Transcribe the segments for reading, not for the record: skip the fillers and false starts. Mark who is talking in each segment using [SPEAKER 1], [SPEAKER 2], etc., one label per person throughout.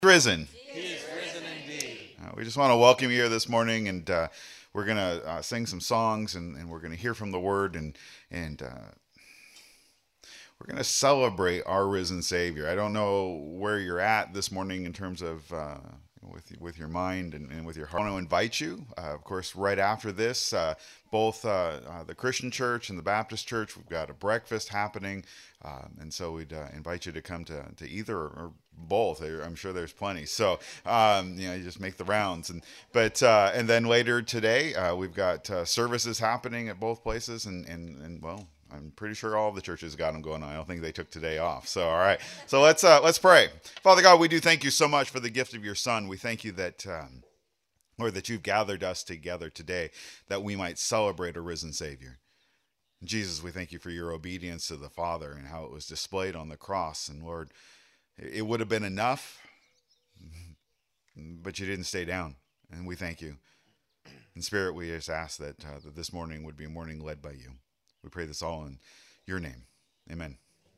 [SPEAKER 1] Risen.
[SPEAKER 2] He is risen indeed.
[SPEAKER 1] We just want to welcome you here this morning, and we're going to sing some songs, and we're going to hear from the Word, and we're going to celebrate our risen Savior. I don't know where you're at this morning in terms of with your mind and with your heart. I want to invite you, of course, right after this, both the Christian church and the Baptist church, we've got a breakfast happening, and so we'd invite you to come to either or both. I'm sure there's plenty. So, you just make the rounds. And then later today, we've got services happening at both places, and well, I'm pretty sure all of the churches got them going on. I don't think they took today off. So, all right. So let's pray. Father God, we do thank you so much for the gift of your Son. We thank you that, Lord, that you've gathered us together today that we might celebrate a risen Savior. Jesus, we thank you for your obedience to the Father and how it was displayed on the cross. And Lord, it would have been enough, but you didn't stay down. And we thank you. In Spirit, we just ask that this morning would be a morning led by you. We pray this all in your name. Amen.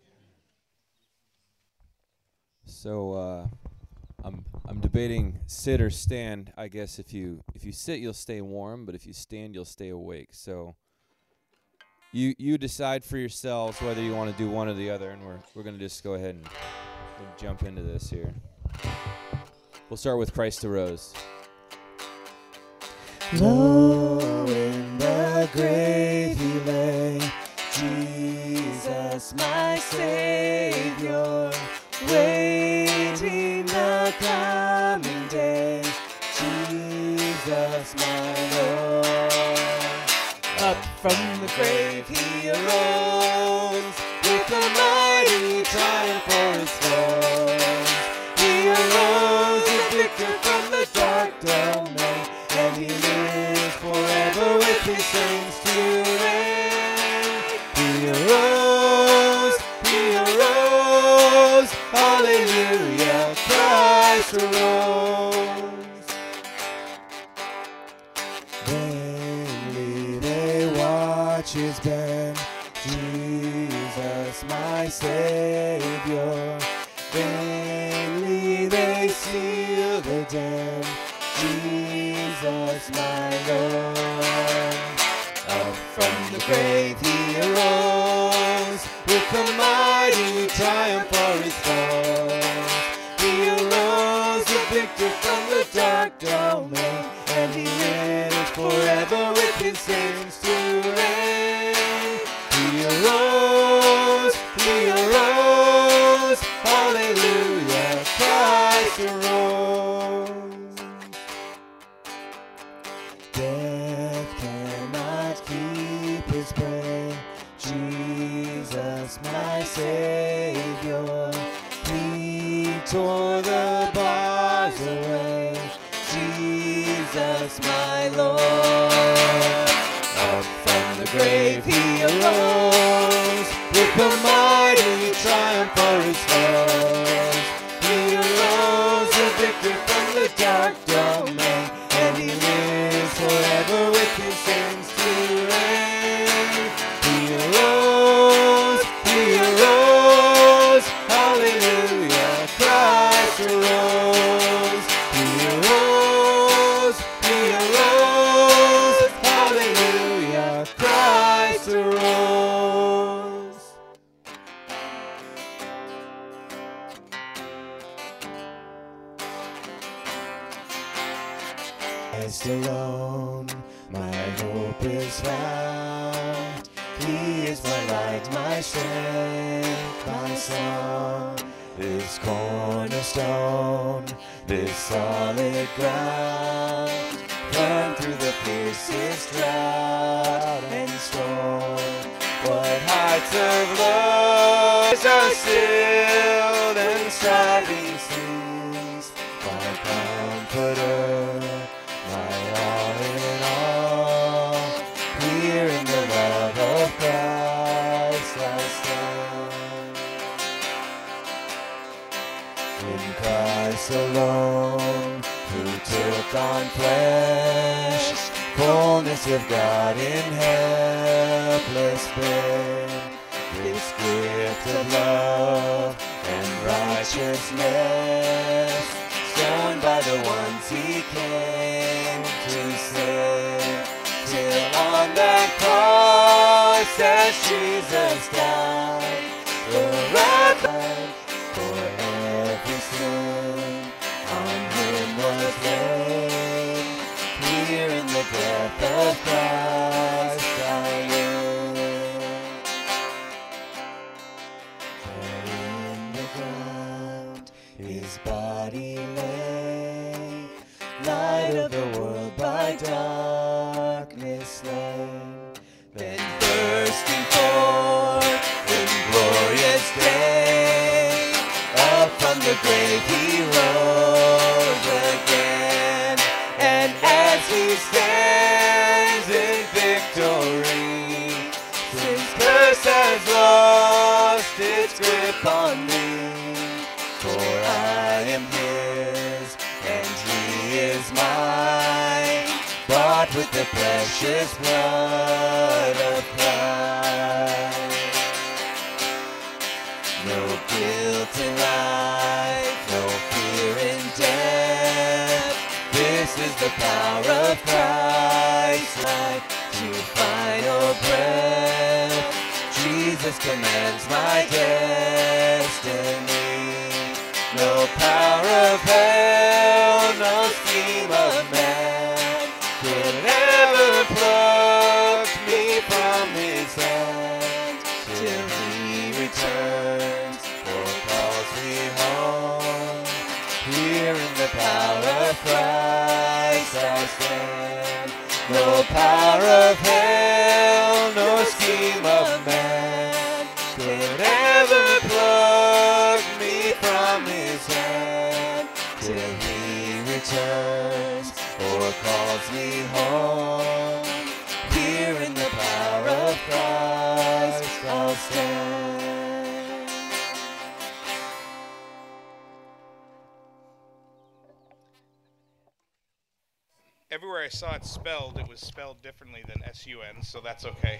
[SPEAKER 2] So I'm debating sit or stand. I guess if you sit, you'll stay warm, but if you stand, you'll stay awake. So you decide for yourselves whether you want to do one or the other, and we're going to just go ahead and jump into this here. We'll start with Christ arose.
[SPEAKER 3] Low in the grave he lay, Jesus my Savior, waiting the coming day, Jesus my Lord. Up from the grave he arose, with a mighty triumph for his foes. He arose a victor from the dark domain, and he lives forever with his saints to reign. He arose, hallelujah, Christ arose. Vainly they watch his bed, Jesus my Savior. Vainly they seal the dead, Jesus my Lord. Up from the grave he arose, with a mighty triumph for his foes. He arose a victor from the dark domain, and he lives forever with his saints to reign. He arose, hallelujah, Christ arose. Death cannot keep his prey, Jesus my Savior. He tore the bars away, Jesus my Lord. Up from the grave he arose, with a mighty triumph for his foes. He arose a victor from the dark domain, and he lives forever with his saints to reign. He arose, hallelujah, Christ arose. He arose, hallelujah, Christ arose. Christ alone, my hope is found. He is my light, my strength, my song. This cornerstone, this solid ground, firm through the fiercest drought and storm. What heights of love are stilled and striving seas, my comforter, my all in all. Here in the love of Christ I stand. In Christ alone, who took on flesh, fullness of God in helpless babe. This gift of love and righteousness the ones he came to save. Till on that cross as Jesus died, the wrath for every sin on him was laid. Here in the death of Christ I live. There in the ground his body lay, light of the world by darkness slain. Then bursting forth in glorious day, up from the grave he rose again. And as he stands in victory, sin's curse has lost its grip on me. For I am his, and he is mine, bought with the precious blood of Christ. No guilt in life, no fear in death. This is the power of Christ, life to final breath. Jesus commands my destiny. No power of hell, no scheme of man could ever pluck me from his hand. Till he returns or calls me home. Here in the power of Christ I stand. No power of hell, no scheme of man could ever pluck me from his hand. Till he returns or calls me home. Here in the power of Christ I'll stand.
[SPEAKER 4] Everywhere I saw it spelled, it was spelled differently than S-U-N, so that's okay.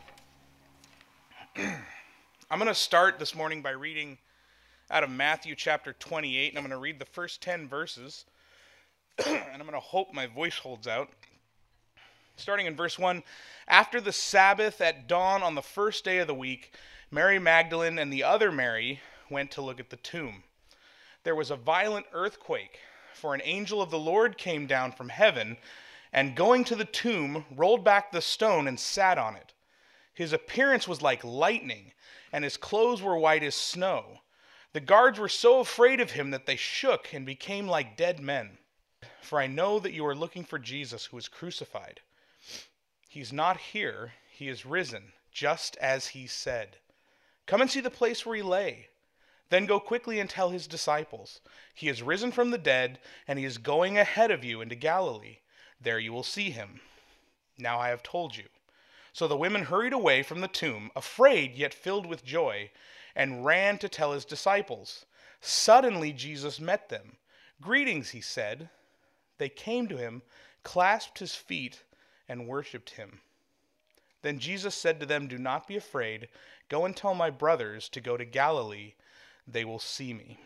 [SPEAKER 4] I'm going to start this morning by reading out of Matthew chapter 28, and I'm going to read the first 10 verses, and I'm going to hope my voice holds out. Starting in verse 1, after the Sabbath at dawn on the first day of the week, Mary Magdalene and the other Mary went to look at the tomb. There was a violent earthquake, for an angel of the Lord came down from heaven, and going to the tomb, rolled back the stone and sat on it. His appearance was like lightning, and his clothes were white as snow. The guards were so afraid of him that they shook and became like dead men. For I know that you are looking for Jesus who was crucified. He's not here, he is risen, just as he said. Come and see the place where he lay. Then go quickly and tell his disciples, he is risen from the dead, and he is going ahead of you into Galilee. There you will see him. Now I have told you. So the women hurried away from the tomb, afraid yet filled with joy, and ran to tell his disciples. Suddenly Jesus met them. Greetings, he said. They came to him, clasped his feet, and worshipped him. Then Jesus said to them, do not be afraid. Go and tell my brothers to go to Galilee. They will see me.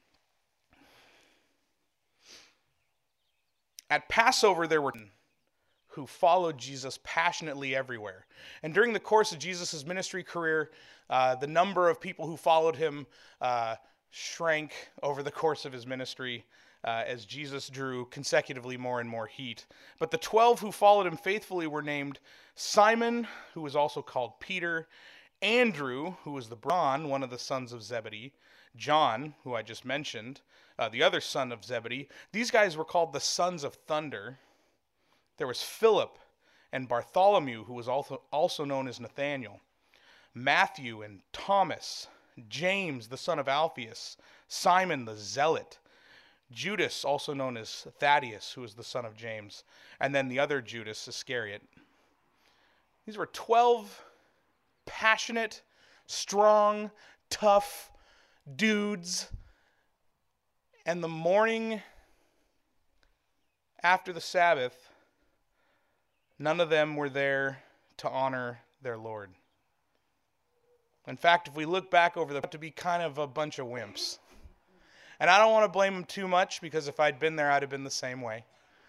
[SPEAKER 4] At Passover, there were who followed Jesus passionately everywhere. And during the course of Jesus' ministry career, the number of people who followed him shrank over the course of his ministry as Jesus drew consecutively more and more heat. But the 12 who followed him faithfully were named Simon, who was also called Peter, Andrew, who was the John, one of the sons of Zebedee, John, who I just mentioned, the other son of Zebedee. These guys were called the sons of thunder. There was Philip and Bartholomew, who was also known as Nathanael, Matthew and Thomas, James, the son of Alphaeus, Simon the Zealot, Judas, also known as Thaddeus, who was the son of James, and then the other Judas, Iscariot. These were 12 passionate, strong, tough dudes. And the morning after the Sabbath, none of them were there to honor their Lord. In fact, if we look back over to be kind of a bunch of wimps. And I don't want to blame them too much, because if I'd been there, I'd have been the same way.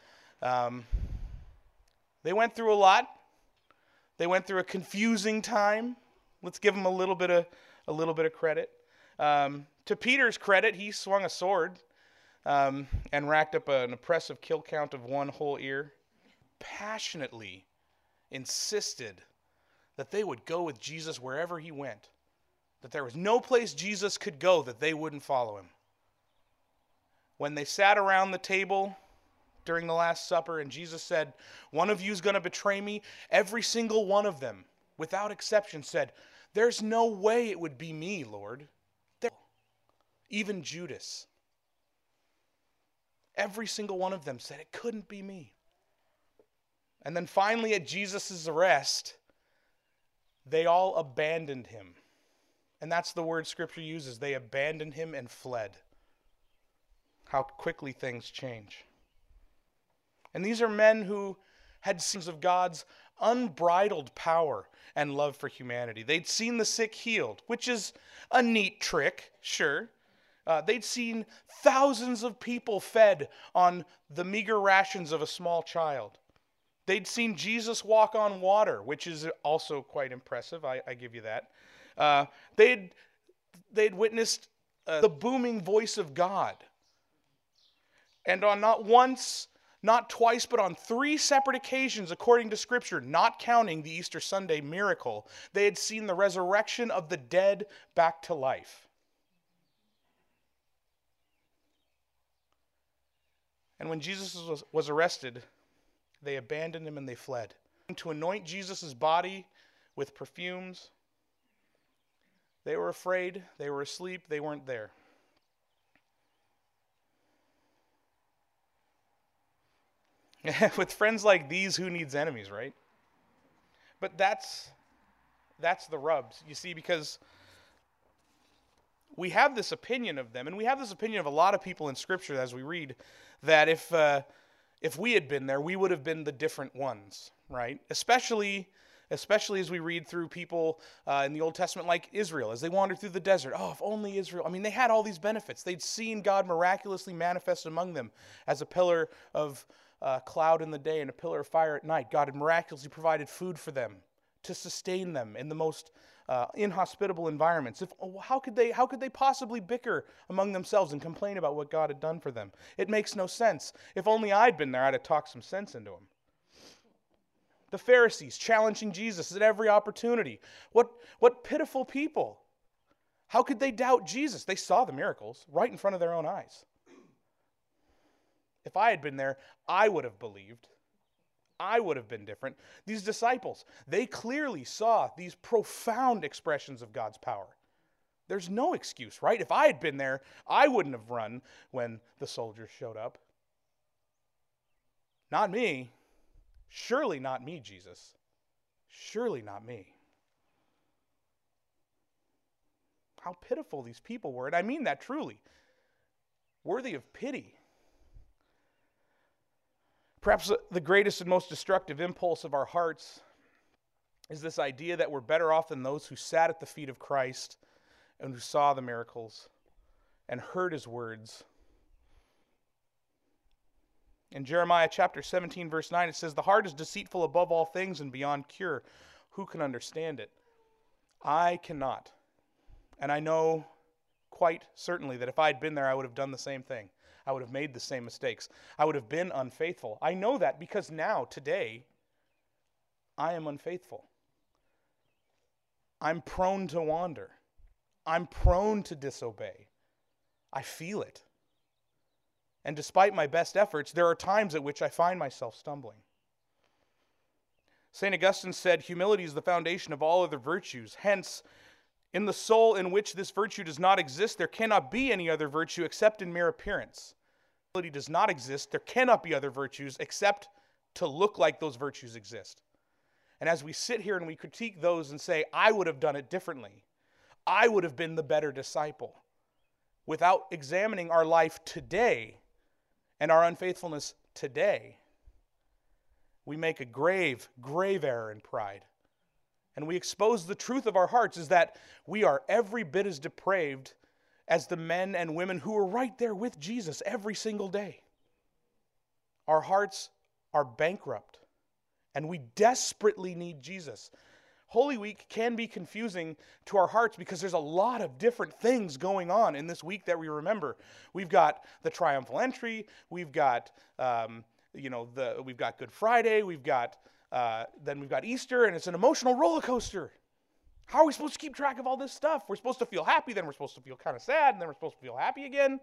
[SPEAKER 4] They went through a lot. They went through a confusing time. Let's give them a little bit of credit. To Peter's credit, he swung a sword and racked up an oppressive kill count of 1 whole ear. Passionately insisted that they would go with Jesus wherever he went. That there was no place Jesus could go that they wouldn't follow him. When they sat around the table during the Last Supper and Jesus said, "One of you is going to betray me," every single one of them, without exception, said, "There's no way it would be me, Lord." Even Judas. Every single one of them said, "It couldn't be me." And then finally at Jesus' arrest, they all abandoned him. And that's the word Scripture uses. They abandoned him and fled. How quickly things change. And these are men who had seen of God's unbridled power and love for humanity. They'd seen the sick healed, which is a neat trick, sure. They'd seen thousands of people fed on the meager rations of a small child. They'd seen Jesus walk on water, which is also quite impressive. I give you that. They'd witnessed the booming voice of God. And on not once, not twice, but on 3 separate occasions, according to Scripture, not counting the Easter Sunday miracle, they had seen the resurrection of the dead back to life. And when Jesus was arrested, they abandoned him and they fled. To anoint Jesus' body with perfumes, they were afraid, they were asleep, they weren't there. With friends like these, who needs enemies, right? But that's the rubs, you see, because we have this opinion of them, and we have this opinion of a lot of people in Scripture as we read, that if we had been there, we would have been the different ones, right? Especially as we read through people in the Old Testament like Israel, as they wandered through the desert. Oh, if only Israel. I mean, they had all these benefits. They'd seen God miraculously manifest among them as a pillar of cloud in the day and a pillar of fire at night. God had miraculously provided food for them to sustain them in the most inhospitable environments. How could they possibly bicker among themselves and complain about what God had done for them? It makes no sense. If only I'd been there, I'd have talked some sense into them. The Pharisees challenging Jesus at every opportunity. What pitiful people. How could they doubt Jesus? They saw the miracles right in front of their own eyes. If I had been there, I would have believed. I would have been different. These disciples, they clearly saw these profound expressions of God's power. There's no excuse, right? If I had been there, I wouldn't have run when the soldiers showed up. Not me. Surely not me, Jesus. Surely not me. How pitiful these people were, and I mean that truly. Worthy of pity. Perhaps the greatest and most destructive impulse of our hearts is this idea that we're better off than those who sat at the feet of Christ and who saw the miracles and heard his words. In Jeremiah chapter 17, verse 9, it says, "The heart is deceitful above all things and beyond cure. Who can understand it?" I cannot. And I know quite certainly that if I had been there, I would have done the same thing. I would have made the same mistakes. I would have been unfaithful. I know that because now, today, I am unfaithful. I'm prone to wander. I'm prone to disobey. I feel it. And despite my best efforts, there are times at which I find myself stumbling. St. Augustine said, "Humility is the foundation of all other virtues. Hence, in the soul in which this virtue does not exist, there cannot be any other virtue except in mere appearance. Humility does not exist, there cannot be other virtues except to look like those virtues exist." And as we sit here and we critique those and say, I would have done it differently, I would have been the better disciple, without examining our life today and our unfaithfulness today, we make a grave, grave error in pride. And we expose the truth of our hearts is that we are every bit as depraved as the men and women who are right there with Jesus every single day. Our hearts are bankrupt, and we desperately need Jesus. Holy Week can be confusing to our hearts because there's a lot of different things going on in this week that we remember. We've got the triumphal entry, we've got we've got Good Friday, then we've got Easter, and it's an emotional roller coaster. How are we supposed to keep track of all this stuff? We're supposed to feel happy, then we're supposed to feel kind of sad, and then we're supposed to feel happy again.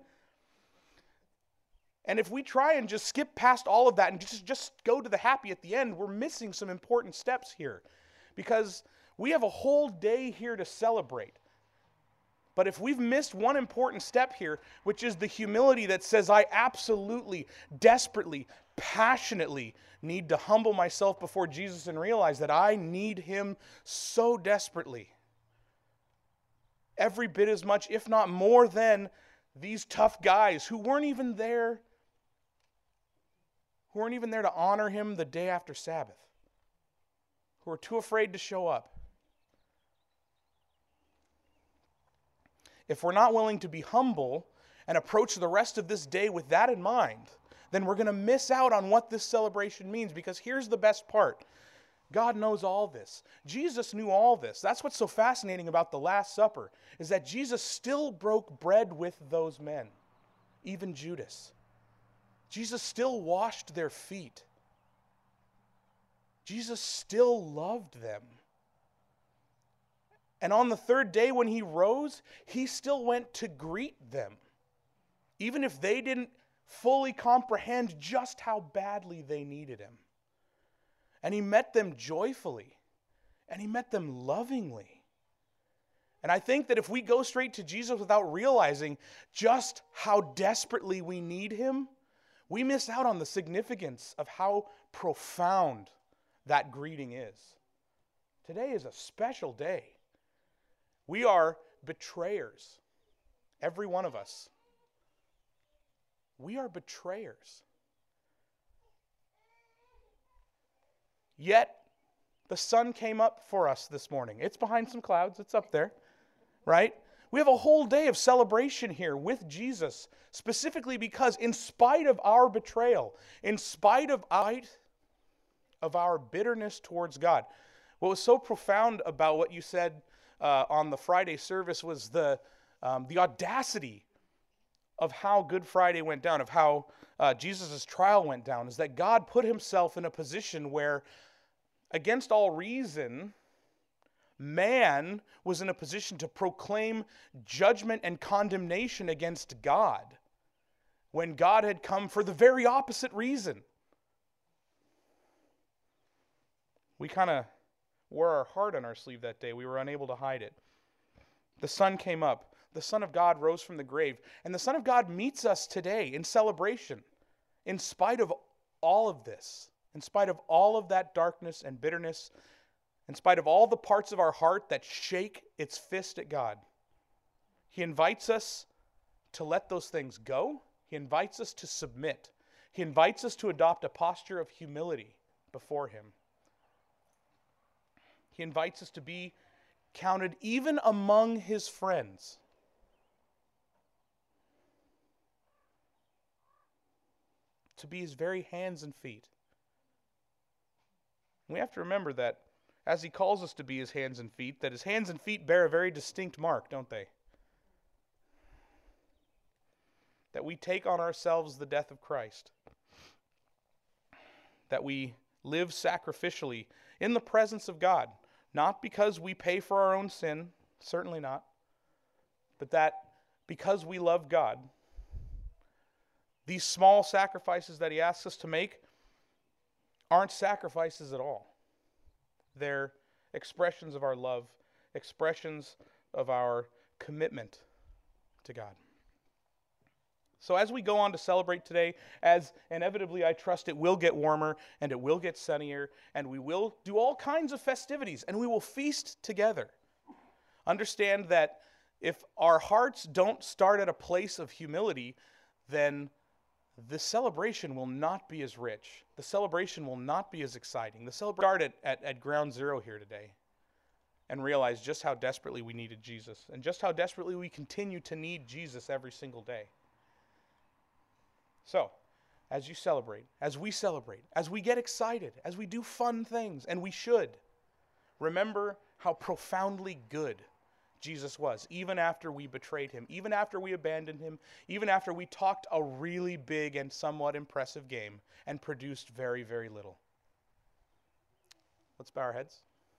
[SPEAKER 4] And if we try and just skip past all of that and just go to the happy at the end, we're missing some important steps here. Because we have a whole day here to celebrate. But if we've missed one important step here, which is the humility that says, I absolutely, desperately, passionately need to humble myself before Jesus and realize that I need him so desperately. Every bit as much, if not more than these tough guys who weren't even there to honor him the day after Sabbath, who are too afraid to show up. If we're not willing to be humble and approach the rest of this day with that in mind, then we're going to miss out on what this celebration means, because here's the best part. God knows all this. Jesus knew all this. That's what's so fascinating about the Last Supper, is that Jesus still broke bread with those men, even Judas. Jesus still washed their feet. Jesus still loved them. And on the third day when he rose, he still went to greet them, even if they didn't fully comprehend just how badly they needed him. And he met them joyfully, and he met them lovingly. And I think that if we go straight to Jesus without realizing just how desperately we need him, we miss out on the significance of how profound that greeting is. Today is a special day. We are betrayers, every one of us. We are betrayers. Yet, the sun came up for us this morning. It's behind some clouds. It's up there, right? We have a whole day of celebration here with Jesus, specifically because in spite of our betrayal, in spite of our bitterness towards God, what was so profound about what you said on the Friday service was the audacity of how Good Friday went down, of how Jesus' trial went down, is that God put himself in a position where, against all reason, man was in a position to proclaim judgment and condemnation against God, when God had come for the very opposite reason. We kind of wore our heart on our sleeve that day. We were unable to hide it. The sun came up. The Son of God rose from the grave. And the Son of God meets us today in celebration, in spite of all of this, in spite of all of that darkness and bitterness, in spite of all the parts of our heart that shake its fist at God. He invites us to let those things go. He invites us to submit. He invites us to adopt a posture of humility before him. He invites us to be counted even among his friends. To be his very hands and feet. We have to remember that as he calls us to be his hands and feet, that his hands and feet bear a very distinct mark, don't they? That we take on ourselves the death of Christ. That we live sacrificially in the presence of God. Not because we pay for our own sin, certainly not, but that because we love God, these small sacrifices that he asks us to make aren't sacrifices at all. They're expressions of our love, expressions of our commitment to God. So as we go on to celebrate today, as inevitably I trust it will get warmer and it will get sunnier, and we will do all kinds of festivities and we will feast together. Understand that if our hearts don't start at a place of humility, then the celebration will not be as rich. The celebration will not be as exciting. The celebration started at ground zero here today. and realized just how desperately we needed Jesus and just how desperately we continue to need Jesus every single day. So, as you celebrate, as we get excited, as we do fun things, and we should, remember how profoundly good Jesus was, even after we betrayed him, even after we abandoned him, even after we talked a really big and somewhat impressive game and produced very, very little. Let's bow our heads.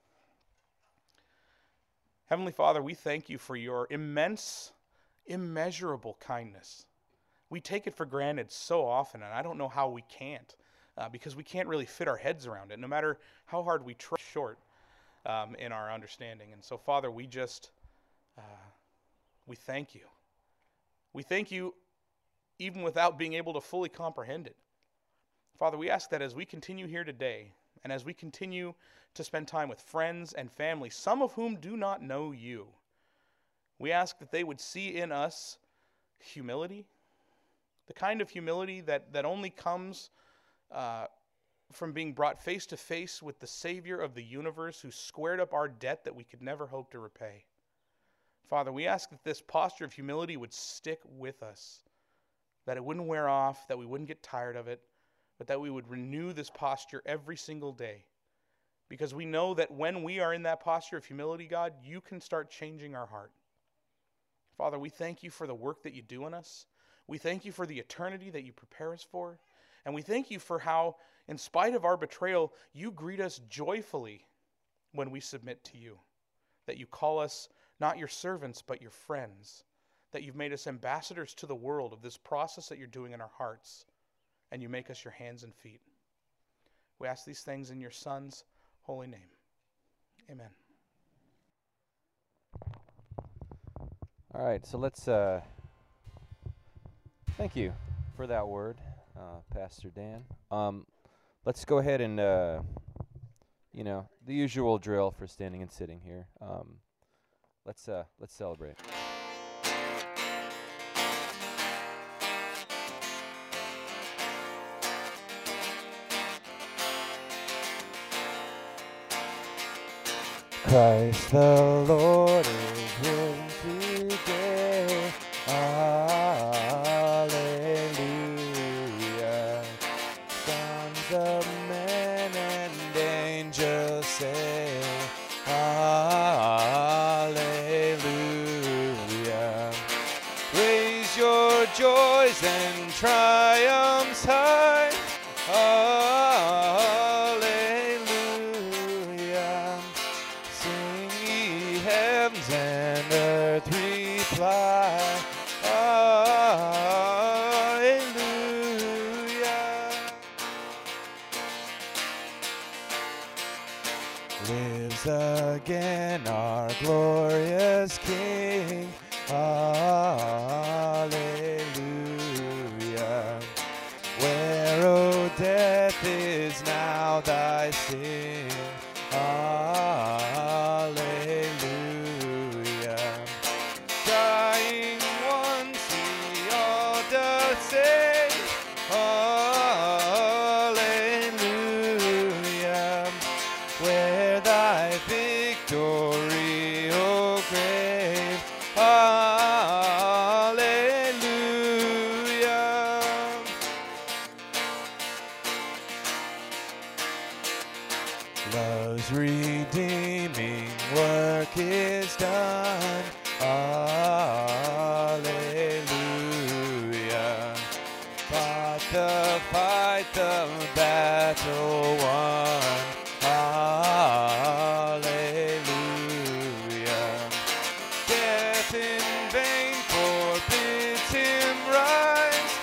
[SPEAKER 4] Heavenly Father, we thank you for your immense, immeasurable kindness. We take it for granted so often, and I don't know how we can't, because we can't really fit our heads around it, no matter how hard we try short in our understanding. And so, Father, we thank you. We thank you even without being able to fully comprehend it. Father, we ask that as we continue here today, and as we continue to spend time with friends and family, some of whom do not know you, we ask that they would see in us humility, the kind of humility that only comes from being brought face to face with the Savior of the universe who squared up our debt that we could never hope to repay. Father, we ask that this posture of humility would stick with us, that it wouldn't wear off, that we wouldn't get tired of it, but that we would renew this posture every single day. Because we know that when we are in that posture of humility, God, you can start changing our heart. Father, we thank you for the work that you do in us. We thank you for the eternity that you prepare us for. And we thank you for how, in spite of our betrayal, you greet us joyfully when we submit to you. That you call us not your servants, but your friends. That you've made us ambassadors to the world of this process that you're doing in our hearts. And you make us your hands and feet. We ask these things in your Son's holy name. Amen.
[SPEAKER 2] All right, so let's thank you for that word, Pastor Dan. Let's go ahead and the usual drill for standing and sitting here. Let's celebrate.
[SPEAKER 3] Christ the Lord is risen today. Alleluia. Sons of men and angels say, Alleluia. Raise your joys and triumphs high. Alleluia. Sing ye heavens and earth reply. Alleluia. Lives again our glorious King. Alleluia. Where, O death, is now thy sting? Alleluia. Dying once he all doth save. Alleluia. Where thy victory, O grave. Alleluia. Love's redeeming work is done. Alleluia. Fought the fight, the battle won. Alleluia. Death in vain forbids him rise.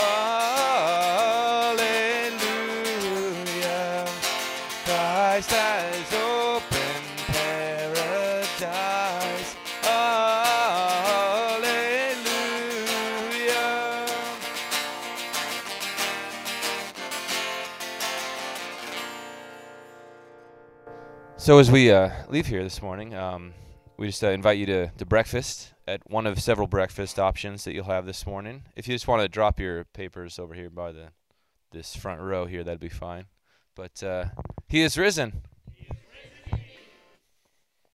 [SPEAKER 3] Alleluia. Christ has opened paradise. Alleluia.
[SPEAKER 2] So as we leave here this morning, we just invite you to breakfast at one of several breakfast options that you'll have this morning. If you just want to drop your papers over here by this front row here, that'd be fine. But he is risen.